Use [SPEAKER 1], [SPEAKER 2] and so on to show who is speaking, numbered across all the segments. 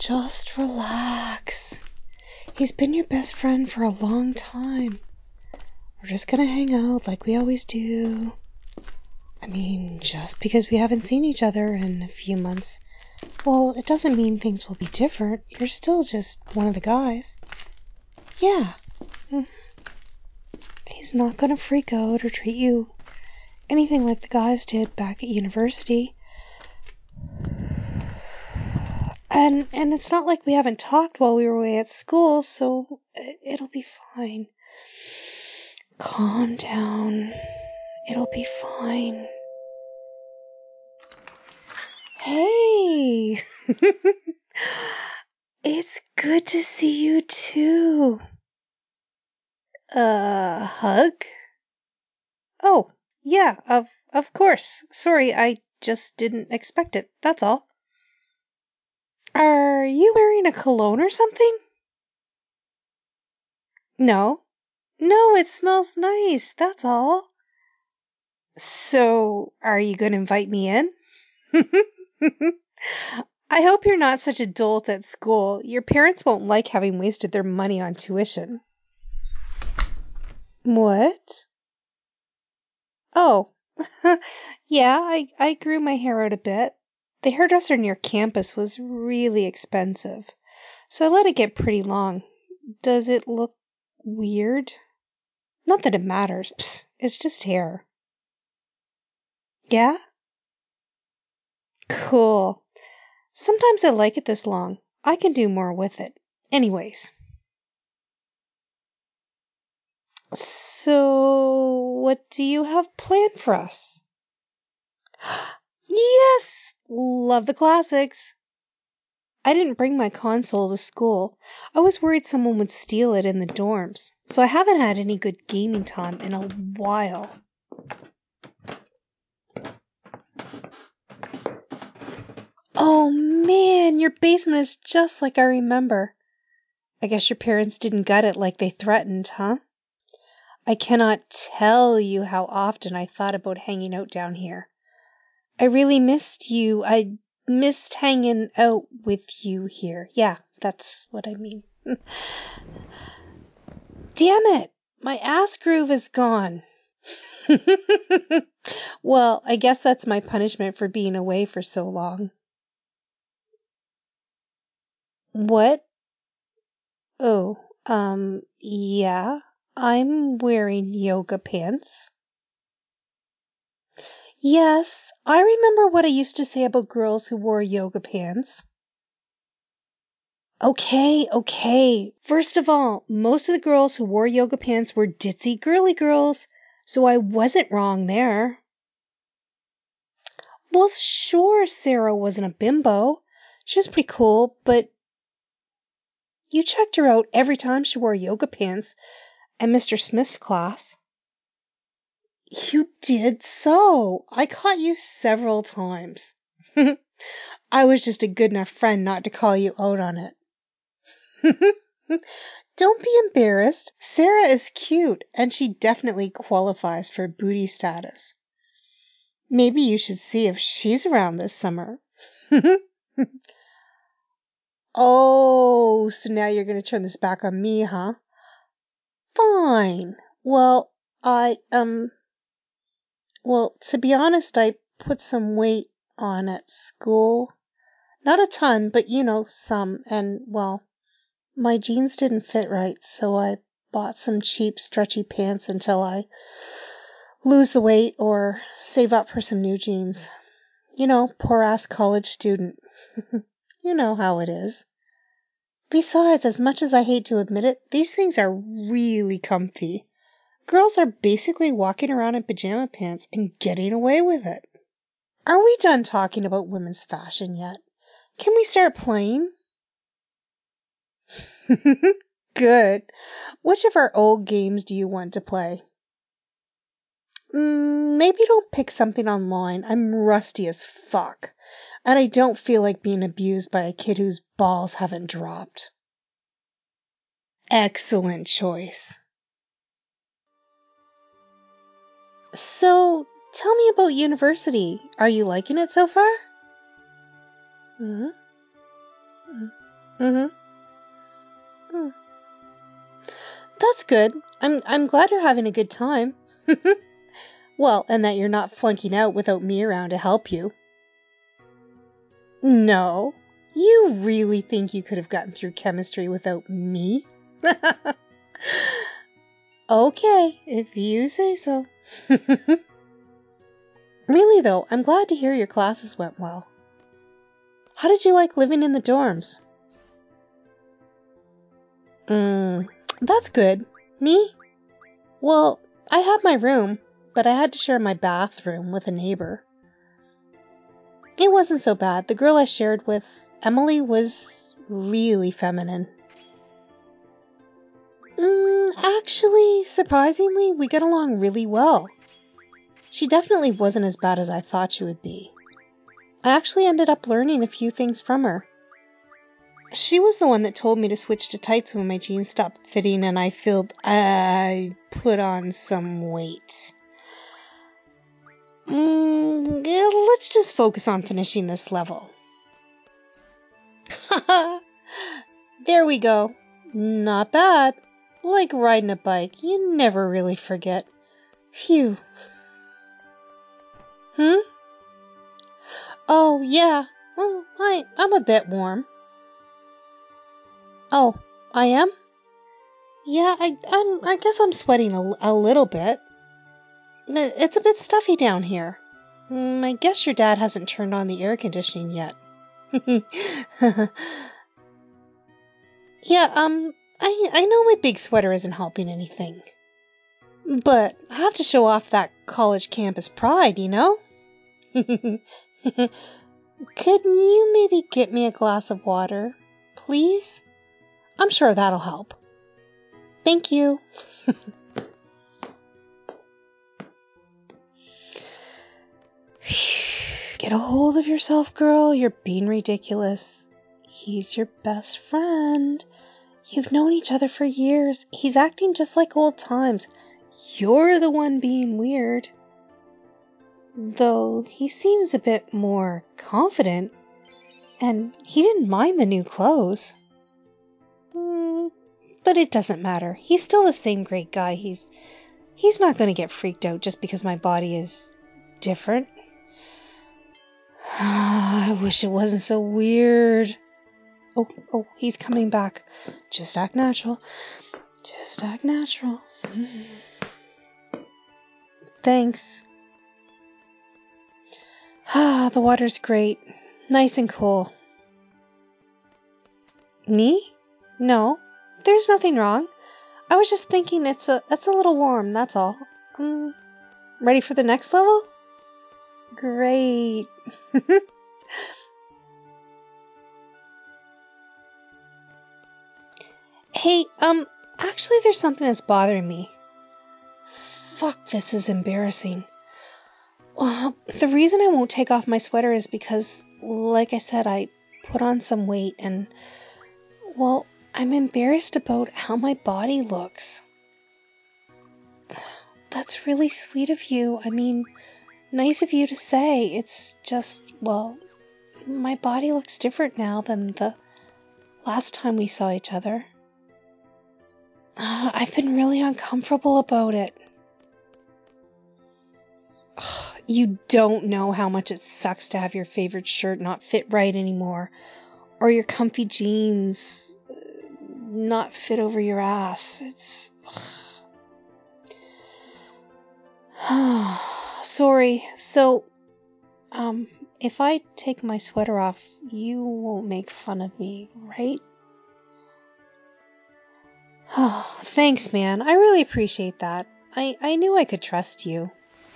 [SPEAKER 1] Just relax. He's been your best friend for a long time. We're just gonna hang out like we always do. I mean, just because we haven't seen each other in a few months, well, it doesn't mean things will be different. You're still just one of the guys. Yeah. He's not gonna freak out or treat you anything like the guys did back at university. And it's not like we haven't talked while we were away at school, so it'll be fine. Calm down. It'll be fine. Hey! It's good to see you too. Hug? Oh, yeah, of course. Sorry, I just didn't expect it, that's all. Are you wearing a cologne or something? No. No, it smells nice, that's all. So, are you going to invite me in? I hope you're not such a dolt at school. Your parents won't like having wasted their money on tuition. What? Oh, yeah, I grew my hair out a bit. The hairdresser near campus was really expensive, so I let it get pretty long. Does it look weird? Not that it matters. Psst, it's just hair. Yeah? Cool. Sometimes I like it this long. I can do more with it. Anyways. So, what do you have planned for us? Yes! Love the classics. I didn't bring my console to school. I was worried someone would steal it in the dorms, so I haven't had any good gaming time in a while. Oh man, your basement is just like I remember. I guess your parents didn't gut it like they threatened, huh? I cannot tell you how often I thought about hanging out down here. I really missed you. I missed hanging out with you here. Yeah, that's what I mean. Damn it! My ass groove is gone. Well, I guess that's my punishment for being away for so long. What? Oh, yeah. I'm wearing yoga pants. Yes, I remember what I used to say about girls who wore yoga pants. Okay. First of all, most of the girls who wore yoga pants were ditzy girly girls, so I wasn't wrong there. Well, sure, Sarah wasn't a bimbo. She was pretty cool, but you checked her out every time she wore yoga pants at Mr. Smith's class. You did so. I caught you several times. I was just a good enough friend not to call you out on it. Don't be embarrassed. Sarah is cute, and she definitely qualifies for booty status. Maybe you should see if she's around this summer. Oh, so now you're going to turn this back on me, huh? Fine. Well, to be honest, I put some weight on at school. Not a ton, but some. And, well, my jeans didn't fit right, so I bought some cheap, stretchy pants until I lose the weight or save up for some new jeans. Poor ass college student. You know how it is. Besides, as much as I hate to admit it, these things are really comfy. Girls are basically walking around in pajama pants and getting away with it. Are we done talking about women's fashion yet? Can we start playing? Good. Which of our old games do you want to play? Maybe don't pick something online. I'm rusty as fuck. And I don't feel like being abused by a kid whose balls haven't dropped. Excellent choice. So, tell me about university. Are you liking it so far? Mm-hmm. Mm. That's good. I'm glad you're having a good time. Well, and that you're not flunking out without me around to help you. No. You really think you could have gotten through chemistry without me? Okay, if you say so. Really though, I'm glad to hear your classes went well. How did you like living in the dorms? That's good. Me? Well, I had my room, but I had to share my bathroom with a neighbor. It wasn't so bad. The girl I shared with, Emily, was really feminine. Actually, surprisingly, we got along really well. She definitely wasn't as bad as I thought she would be. I actually ended up learning a few things from her. She was the one that told me to switch to tights when my jeans stopped fitting and I put on some weight. Let's just focus on finishing this level. There we go. Not bad. Like riding a bike, you never really forget. Phew. Oh, yeah. Well, I'm a bit warm. Oh, I am? Yeah, I guess I'm sweating a little bit. It's a bit stuffy down here. I guess your dad hasn't turned on the air conditioning yet. Yeah, I know my big sweater isn't helping anything. But I have to show off that college campus pride, you know? Could you maybe get me a glass of water, please? I'm sure that'll help. Thank you. Get a hold of yourself, girl. You're being ridiculous. He's your best friend. You've known each other for years. He's acting just like old times. You're the one being weird. Though he seems a bit more confident. And he didn't mind the new clothes. But it doesn't matter. He's still the same great guy. He's not going to get freaked out just because my body is different. I wish it wasn't so weird. Oh, he's coming back. Just act natural. Just act natural. Thanks. The water's great. Nice and cool. Me? No, there's nothing wrong. I was just thinking it's a little warm, that's all. Ready for the next level? Great. Hey, actually there's something that's bothering me. Fuck, this is embarrassing. Well, the reason I won't take off my sweater is because, like I said, I put on some weight and, well, I'm embarrassed about how my body looks. That's really sweet of you. I mean, nice of you to say. It's just, well, my body looks different now than the last time we saw each other. I've been really uncomfortable about it. You don't know how much it sucks to have your favorite shirt not fit right anymore, or your comfy jeans not fit over your ass. It's... Sorry. So, if I take my sweater off, you won't make fun of me, right? Oh, thanks, man. I really appreciate that. I knew I could trust you.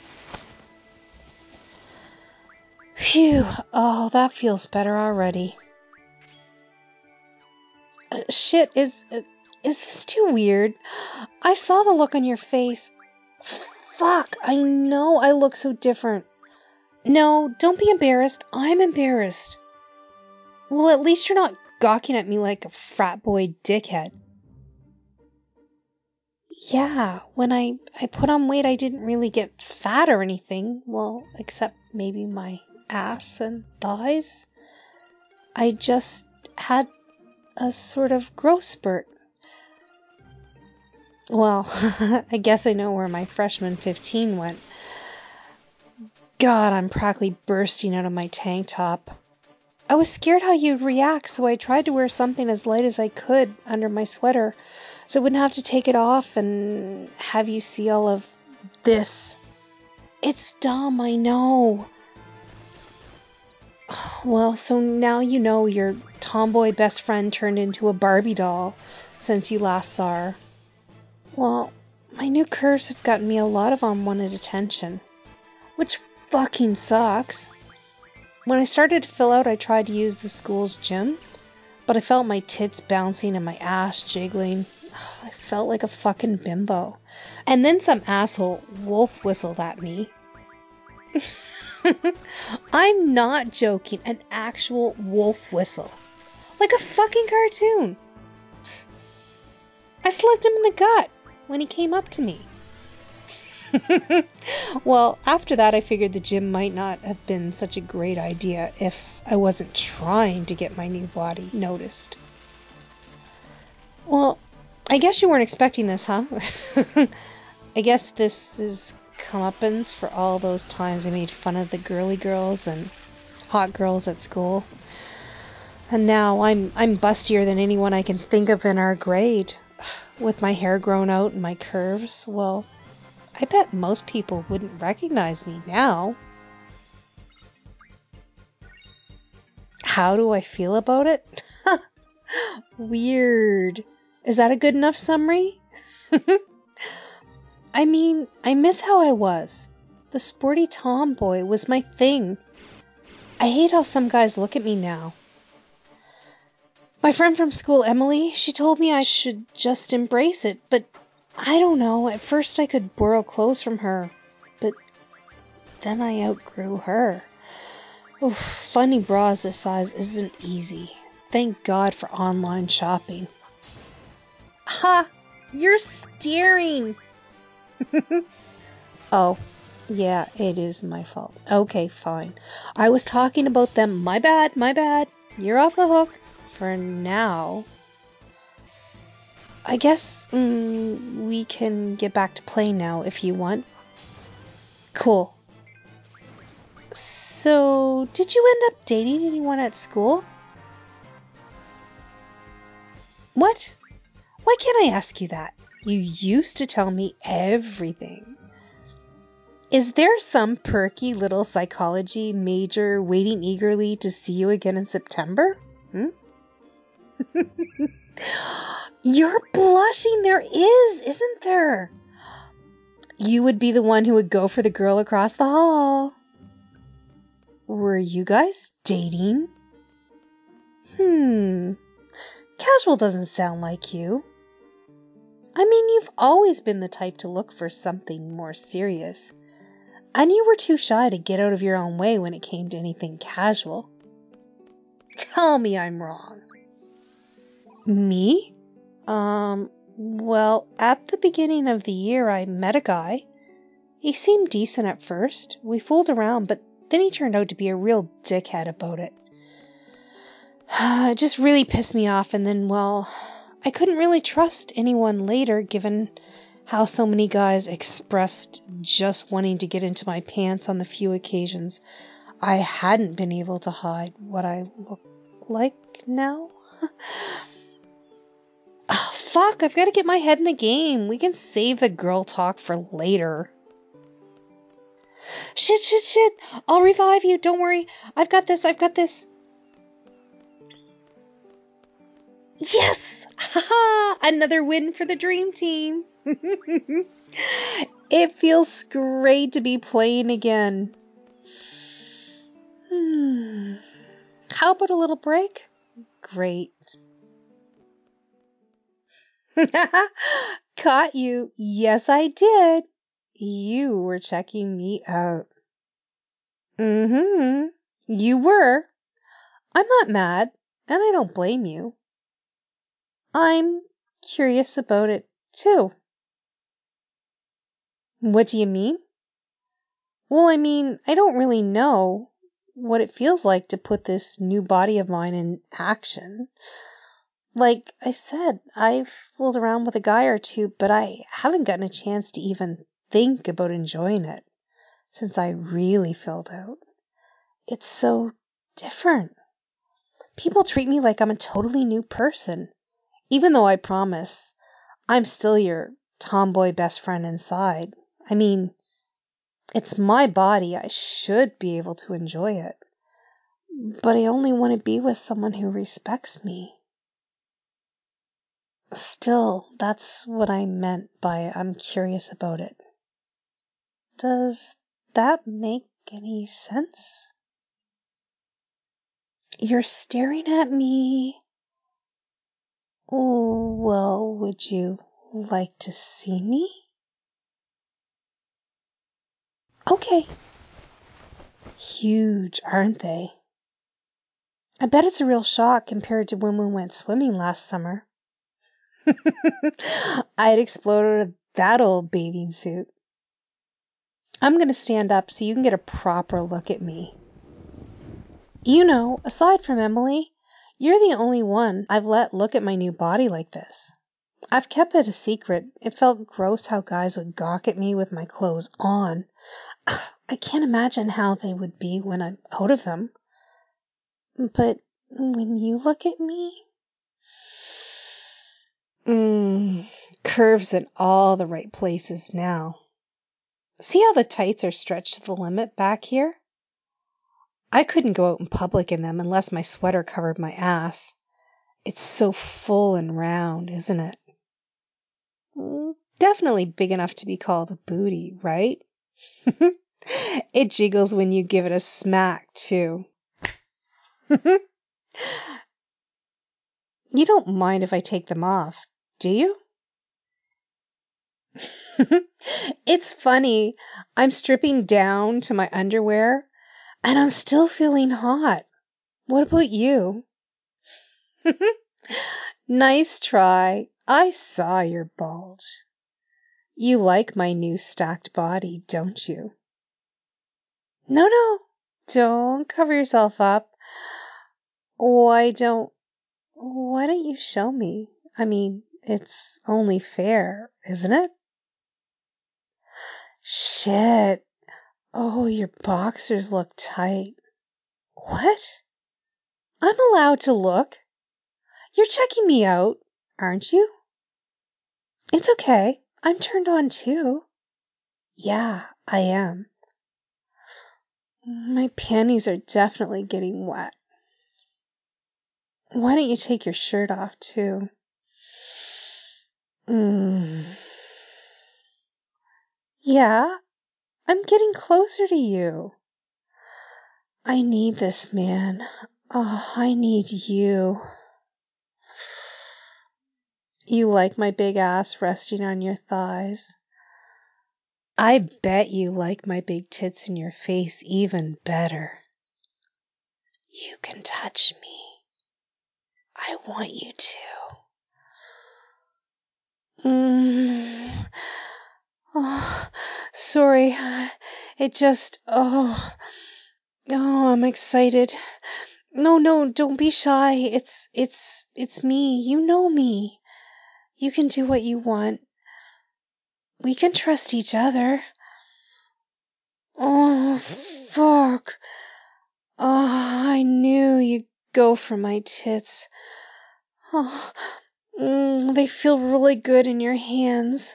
[SPEAKER 1] Phew. Oh, that feels better already. Shit, is this too weird? I saw the look on your face. Fuck, I know I look so different. No, don't be embarrassed. I'm embarrassed. Well, at least you're not gawking at me like a frat boy dickhead. Yeah, when I put on weight, I didn't really get fat or anything. Well, except maybe my ass and thighs. I just had a sort of growth spurt. Well, I guess I know where my freshman 15 went. God, I'm practically bursting out of my tank top. I was scared how you'd react, so I tried to wear something as light as I could under my sweater, so I wouldn't have to take it off and have you see all of this. It's dumb, I know. Well, so now you know your tomboy best friend turned into a Barbie doll since you last saw her. Well, my new curves have gotten me a lot of unwanted attention, which fucking sucks. When I started to fill out, I tried to use the school's gym, but I felt my tits bouncing and my ass jiggling. I felt like a fucking bimbo. And then some asshole wolf whistled at me. I'm not joking, an actual wolf whistle. Like a fucking cartoon. I slapped him in the gut when he came up to me. Well, after that I figured the gym might not have been such a great idea if I wasn't trying to get my new body noticed. Well, I guess you weren't expecting this, huh? I guess this is comeuppance for all those times I made fun of the girly girls and hot girls at school. And now I'm bustier than anyone I can think of in our grade. With my hair grown out and my curves, well, I bet most people wouldn't recognize me now. How do I feel about it? Weird. Is that a good enough summary? I mean, I miss how I was. The sporty tomboy was my thing. I hate how some guys look at me now. My friend from school, Emily, she told me I should just embrace it, but I don't know. At first I could borrow clothes from her, but then I outgrew her. Oof, finding bras this size isn't easy. Thank God for online shopping. Ha! You're staring! Oh, yeah, it is my fault. Okay, fine. I was talking about them. My bad. You're off the hook. For now. I guess we can get back to playing now if you want. Cool. So, did you end up dating anyone at school? What? Why can't I ask you that? You used to tell me everything. Is there some perky little psychology major waiting eagerly to see you again in September? You're blushing. There is, isn't there? You would be the one who would go for the girl across the hall. Were you guys dating? Casual doesn't sound like you. I mean, you've always been the type to look for something more serious. And you were too shy to get out of your own way when it came to anything casual. Tell me I'm wrong. Me? Well, at the beginning of the year I met a guy. He seemed decent at first. We fooled around, but then he turned out to be a real dickhead about it. It just really pissed me off, and then, well, I couldn't really trust anyone later given how so many guys expressed just wanting to get into my pants on the few occasions I hadn't been able to hide what I look like now. Oh, fuck, I've got to get my head in the game. We can save the girl talk for later. Shit. I'll revive you. Don't worry. I've got this. Yes! Haha! Another win for the dream team. It feels great to be playing again. How about a little break? Great. Caught you. Yes, I did. You were checking me out. You were. I'm not mad, and I don't blame you. I'm curious about it, too. What do you mean? Well, I mean, I don't really know what it feels like to put this new body of mine in action. Like I said, I've fooled around with a guy or two, but I haven't gotten a chance to even think about enjoying it since I really filled out. It's so different. People treat me like I'm a totally new person, even though I promise I'm still your tomboy best friend inside. I mean, it's my body. I should be able to enjoy it. But I only want to be with someone who respects me. Still, that's what I meant by I'm curious about it. Does that make any sense? You're staring at me. Oh, well, would you like to see me? Okay. Huge, aren't they? I bet it's a real shock compared to when we went swimming last summer. I'd exploded that old bathing suit. I'm going to stand up so you can get a proper look at me. You know, aside from Emily, you're the only one I've let look at my new body like this. I've kept it a secret. It felt gross how guys would gawk at me with my clothes on. I can't imagine how they would be when I'm out of them. But when you look at me... curves in all the right places now. See how the tights are stretched to the limit back here? I couldn't go out in public in them unless my sweater covered my ass. It's so full and round, isn't it? Definitely big enough to be called a booty, right? It jiggles when you give it a smack, too. You don't mind if I take them off, do you? It's funny. I'm stripping down to my underwear, and I'm still feeling hot. What about you? Nice try. I saw your bulge. You like my new stacked body, don't you? No. Don't cover yourself up. Why don't you show me? I mean, it's only fair, isn't it? Shit. Oh, your boxers look tight. What? I'm allowed to look. You're checking me out, aren't you? It's okay. I'm turned on too. Yeah, I am. My panties are definitely getting wet. Why don't you take your shirt off too? Yeah, I'm getting closer to you. I need this, man. Oh, I need you. You like my big ass resting on your thighs? I bet you like my big tits in your face even better. You can touch me. I want you to. Oh, sorry. It just, I'm excited. No, don't be shy. It's me. You know me. You can do what you want. We can trust each other. Oh, fuck. Oh, I knew you'd go for my tits. Oh, they feel really good in your hands.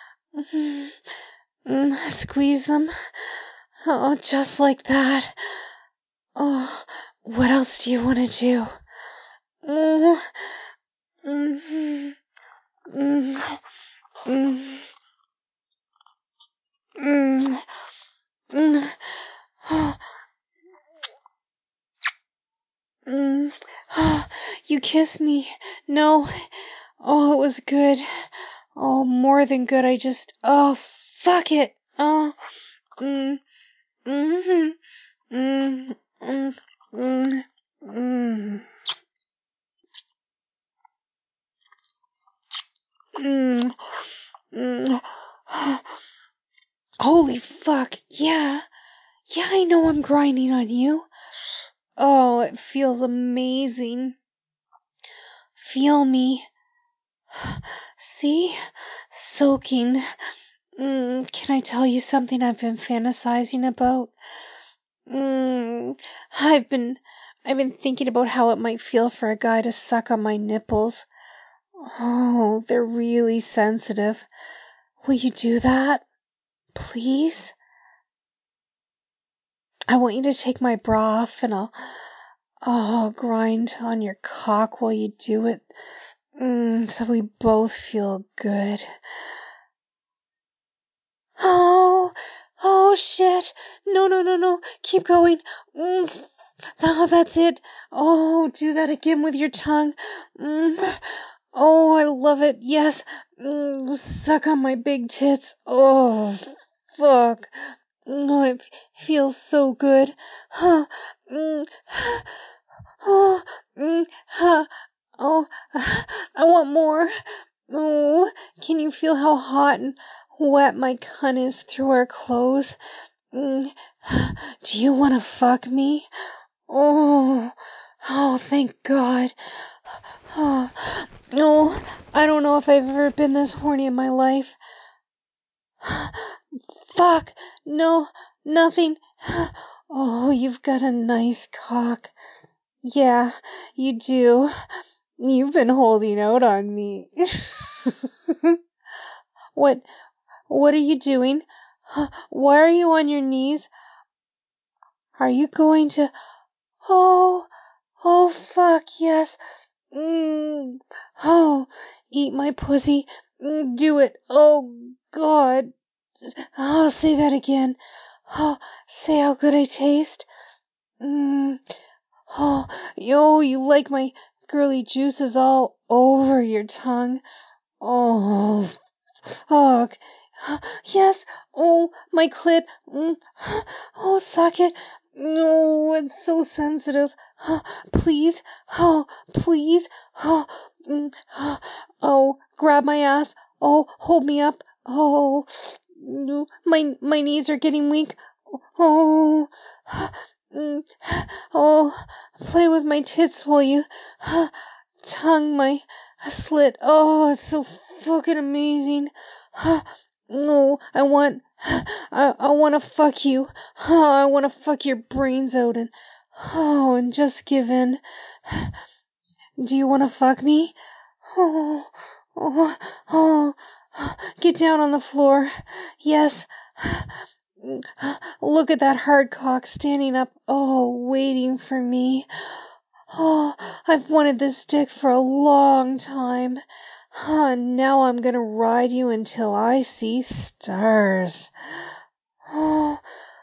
[SPEAKER 1] Squeeze them. Oh, just like that. Oh, what else do you want to do? Oh, mm, mm, mm, mm, mm, You kiss me. No. Oh, it was good. Oh, more than good. Fuck it. Oh, mm, mm, mm, mm, mm, mm, mm, mm. Holy fuck. Yeah. Yeah, I know I'm grinding on you. Oh, it feels amazing. feel me? See? Soaking. Can I tell you something I've been fantasizing about? I've been thinking about how it might feel for a guy to suck on my nipples. Oh, they're really sensitive. Will you do that? Please? I want you to take my bra off and I'll grind on your cock while you do it. So we both feel good. Oh shit. No. Keep going. Oh, that's it. Oh, do that again with your tongue. Oh, I love it. Yes. Suck on my big tits. Oh, fuck. Oh, it feels so good. Huh. Oh, oh, I want more. Oh, can you feel how hot and wet my cunt is through our clothes? Do you want to fuck me? Oh, thank God. Oh, no, I don't know if I've ever been this horny in my life. Fuck, no, nothing. Oh, you've got a nice cock. Yeah, you do. You've been holding out on me. What are you doing? Why are you on your knees? Are you going to... Oh, fuck, yes. Oh, eat my pussy. Do it. Oh, God. Oh, say that again. Oh, say how good I taste. Oh, you like my girly juices all over your tongue. Oh, fuck. Yes. Oh, my clit. Oh, suck it. No, it's so sensitive. Please. Oh, please. Oh, grab my ass. Oh, hold me up. Oh, no, my knees are getting weak. Oh, oh, play with my tits, will you? Tongue my slit. Oh, it's so fucking amazing. No, I want to fuck you. I want to fuck your brains out and just give in. Do you want to fuck me? Oh, get down on the floor. Yes. Look at that hard cock standing up. Oh, waiting for me. Oh, I've wanted this dick for a long time. Now I'm gonna ride you until I see stars. Oh,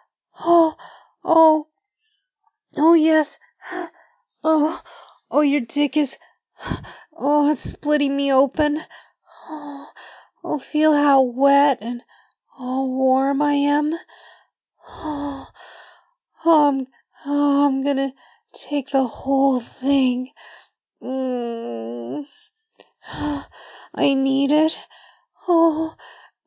[SPEAKER 1] yes. Oh, your dick is, it's splitting me open. Oh, feel how wet and warm I am. I'm gonna take the whole thing. I need it. Oh,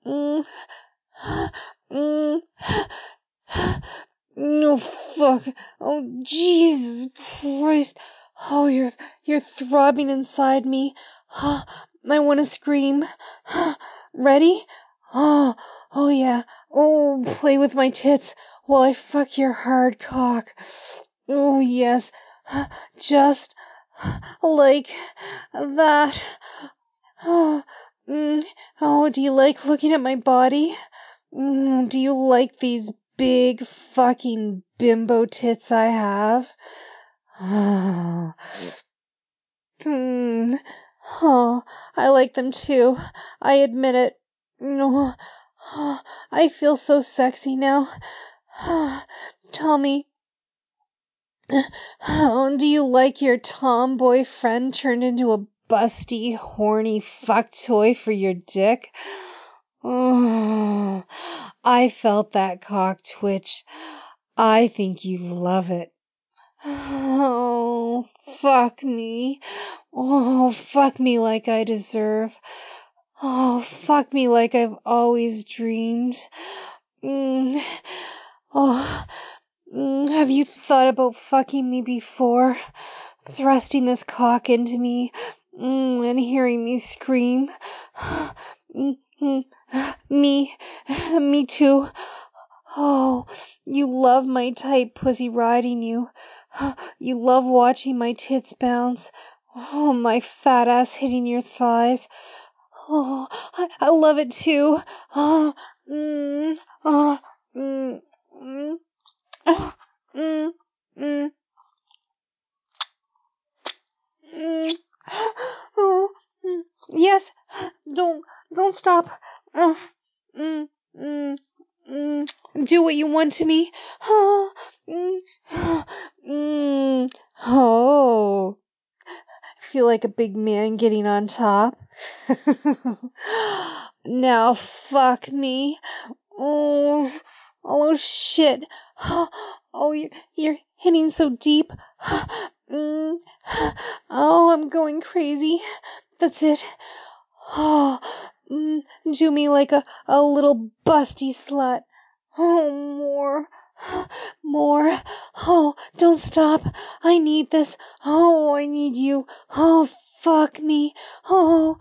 [SPEAKER 1] no, fuck. Oh, Jesus Christ. Oh, you're throbbing inside me. I want to scream. Ready? Oh yeah. Oh, play with my tits while I fuck your hard cock. Oh, yes. Just like that. Oh, do you like looking at my body? Do you like these big fucking bimbo tits I have? Oh, I like them too. I admit it. No, I feel so sexy now. Tell me, do you like your tomboy friend turned into a busty, horny fuck toy for your dick? Oh, I felt that cock twitch. I think you love it. Oh, fuck me. Oh, fuck me like I deserve. Oh, fuck me like I've always dreamed. Oh, have you thought about fucking me before? Thrusting this cock into me. and hearing me scream. Me too. Oh, you love my tight pussy riding you. You love watching my tits bounce. Oh, my fat ass hitting your thighs. Oh, I love it too. Oh, oh, mm, mm, mm, mm, mm. Oh, yes, don't stop. Mm, mm, mm. Do what you want to me. Oh, oh. I feel like a big man getting on top. Now fuck me. Oh, oh shit. Oh, you're hitting so deep. Oh, I'm going crazy. That's it. Oh, do me like a little busty slut. Oh, more. Oh, don't stop. I need this. Oh, I need you. Oh, fuck me. Oh,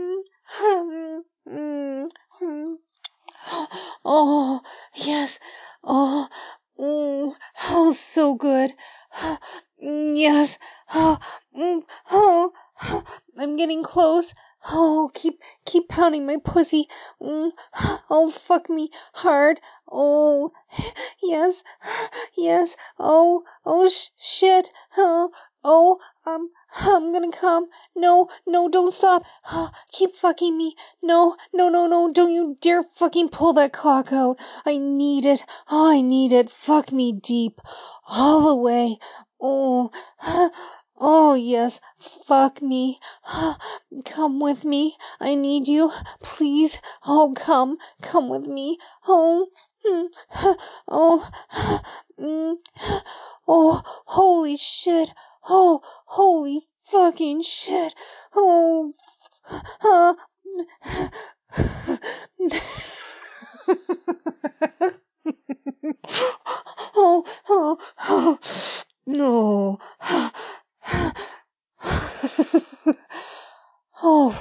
[SPEAKER 1] oh, yes. Oh, oh, so good. Yes. Oh, oh, I'm getting close. Oh, keep pounding my pussy. Oh, fuck me hard. Oh, yes, yes. Oh, shit. I'm gonna come. No, don't stop. Keep fucking me. No. Don't you dare fucking pull that cock out. I need it. Oh, I need it. Fuck me deep. All the way. Oh, oh, yes. Fuck me. Come with me. I need you. Please. Oh, come with me. Oh, oh, oh, holy shit. Oh, holy fucking shit. Oh, oh, no. Oh,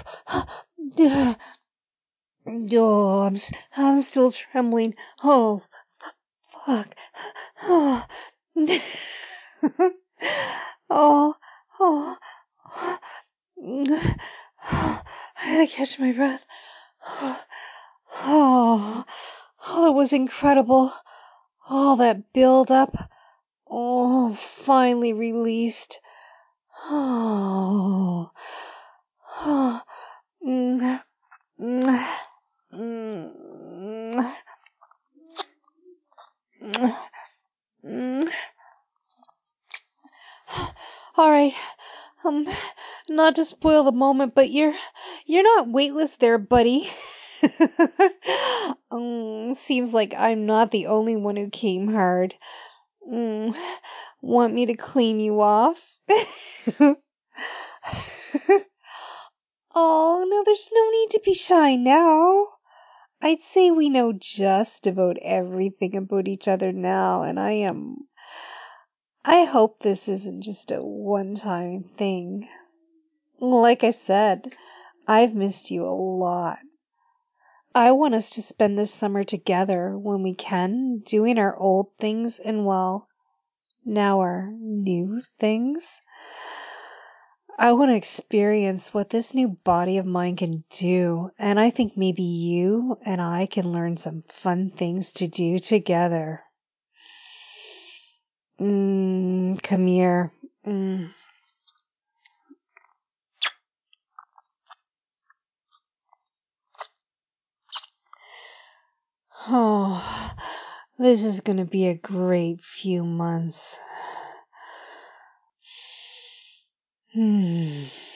[SPEAKER 1] I'm still trembling. Oh, fuck. Oh, oh, oh, I gotta catch my breath. Oh, it was incredible. All that build up. Oh, finally released. Oh, oh, mm, mm, mm, mm. All right. Not to spoil the moment, but you're not weightless there, buddy. Seems like I'm not the only one who came hard. Want me to clean you off? Oh, no, there's no need to be shy now. I'd say we know just about everything about each other now, and I hope this isn't just a one-time thing. Like I said, I've missed you a lot. I want us to spend this summer together when we can, doing our old things and, well, now our new things. I want to experience what this new body of mine can do, and I think maybe you and I can learn some fun things to do together. Come here. Oh, this is going to be a great few months.